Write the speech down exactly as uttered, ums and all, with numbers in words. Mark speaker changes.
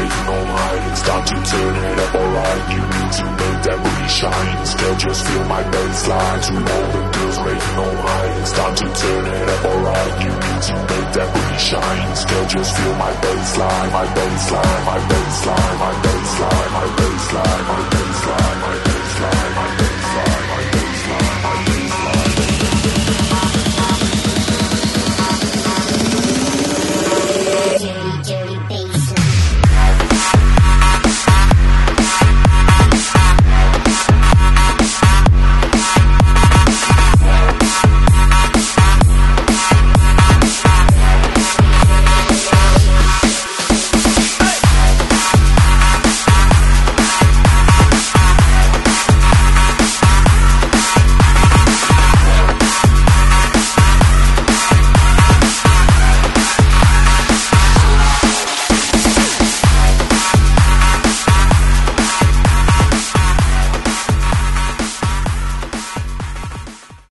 Speaker 1: rating on high. It's time to turn it up, alright. You need to make that booty shine. Instead just feel my bassline. To all the girls rating on high. It's time to turn it up, alright. You need to make that booty shine. Instead just feel my bassline. My bassline, my bassline, my bassline, my bassline, my bassline, my bassline.